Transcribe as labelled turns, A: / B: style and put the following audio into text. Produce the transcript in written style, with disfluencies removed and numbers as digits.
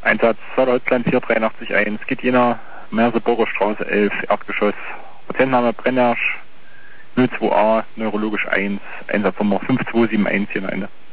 A: Einsatz Deutschland 4881, Gittina, Merseburger Straße 11, Erdgeschoss. Patientenname Brennersch, 02a, neurologisch 1, Einsatznummer 5271 hier am Ende.